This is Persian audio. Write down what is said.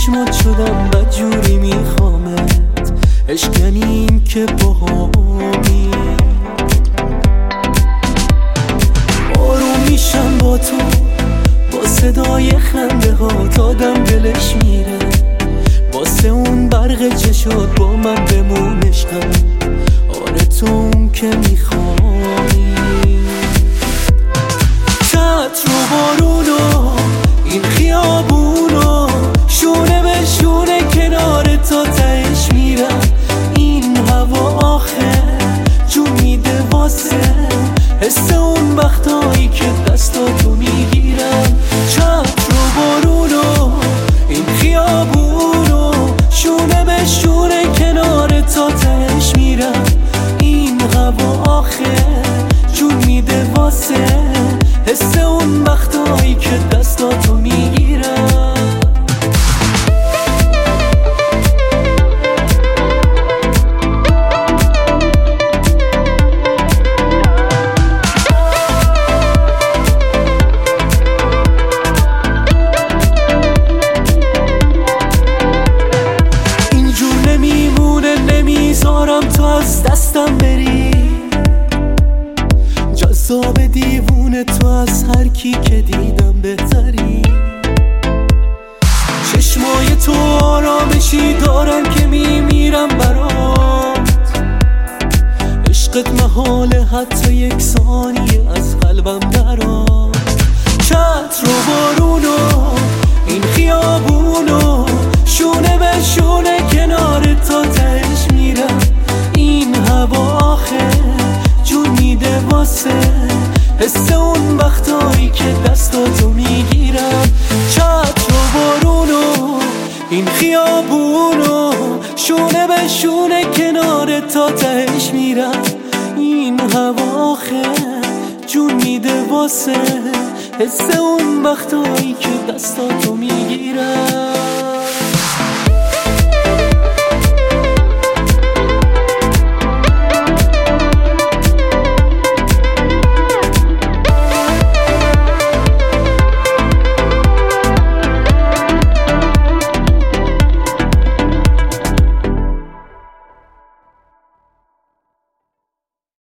چشمات شدم بدجوری میخوامت، عشقنیم که باهامی. آروم میشم با تو، با صدای خنده ها آدم دلش میره، واسه اون برق چشات با من بمون عشقم. آره تو اون که میخوایی، چتر و بارونو این خیابونو شونه به شونه کنار تا تهش میرم. این هوا آخه جون میده واسه حس اون وقتایی که دستاتو میگیرم. چتر و بارونو این خیابونو شونه به شونه کنار تا تهش میرم. این هوا آخه جون میده واسه حس اون وقتایی که دستاتو میگیرم. اینجور نمیمونه، نمیذارم تو از دستم بری. جذاب دیوونه تو از هر کی که دیدم بهتری. چشمای تو آرامشی دارن که میمیرم برات. عشقت محاله حتی یک ثانیه از قلبم درات. چتر و بارونو این خیابونو شونه به شونه کنار تا تهش میرم. این هوا آخه جون میده واسه حس اون وقتایی که دستاتو میگیرم. چتر و بارونو این خیابونو شونه به شونه کنار تا تهش میرم. این هوا آخه جون میده واسه حس اون وقتایی که دستاتو میگیرم.